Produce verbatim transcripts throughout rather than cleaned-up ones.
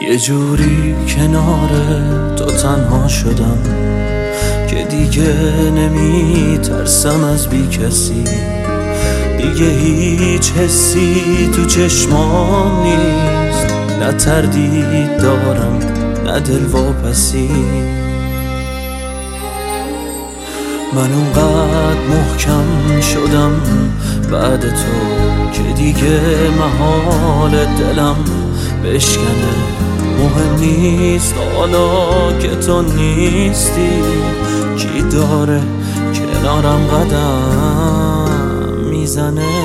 یه جوری کنار تو تنها شدم که دیگه نمی ترسم از بی کسی، دیگه هیچ حسی تو چشمام نیست، نه تردید دارم نه دلواپسی. من اونقدر محکم شدم بعد تو که دیگه محال دلم بشکنه. مهم نیست حالا که تو نیستی، کی داره کنارم قدم میزنه.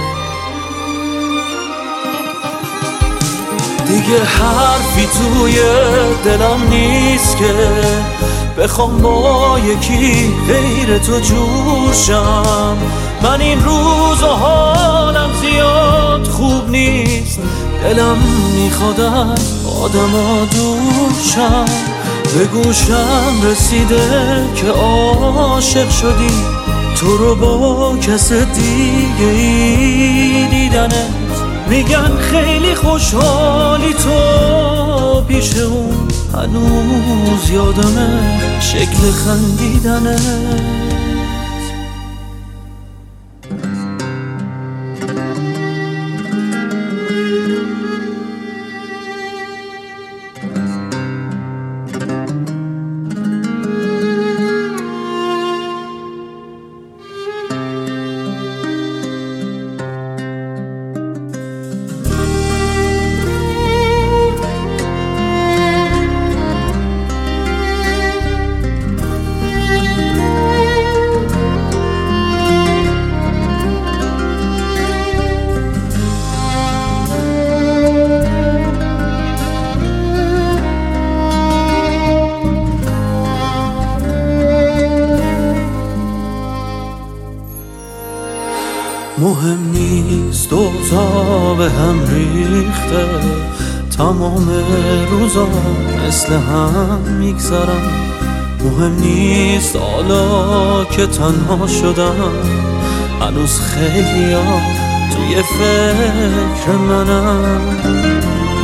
دیگه حرفی توی دلم نیست که بخوام با یکی غیر تو جور شم. من این روز و حالم زیاد خوب نیست، دلم میخواد از آدما دور شم. به گوشم رسیده که عاشق شدی، تو رو با کس دیگه ای دیدنت. میگن خیلی خوشحالی تو پیش اون، هنوز یادمه شکل خندیدنت. مهم نیست اوضاع به هم ریخته، تمام روزا مثل هم میگذرم. مهم نیست حالا که تنها شدم، هنوز خیلی ها توی فکر منم.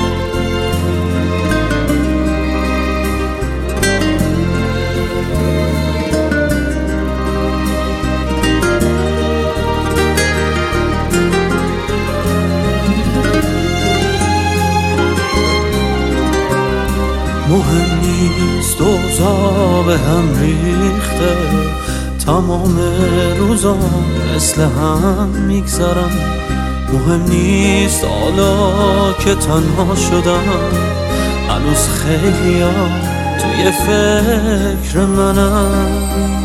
مهم نیست اوضاع به هم ریخته، تمام روزا مثل هم میگذرم. مهم نیست حالا که تنها شدم، هنوز خیلی ها توی فکر منم.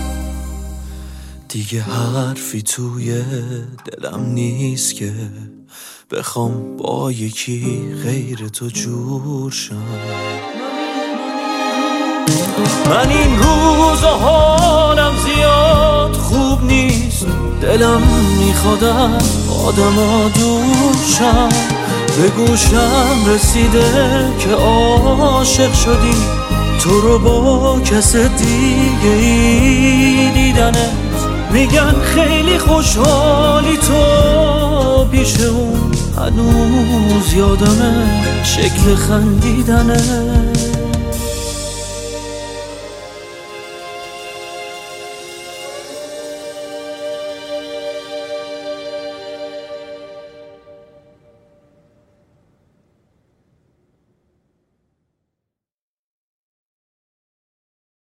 دیگه حرفی توی دلم نیست که بخوام با یکی غیر تو جور شم. من این روز و حالم زیاد خوب نیست، دلم میخواد از آدما دور شم. به گوشم رسیده که عاشق شدی، تو رو با کس دیگه ای دیدنت. میگن خیلی خوشحالی تو پیش اون، هنوز یادمه شکل خندیدنت.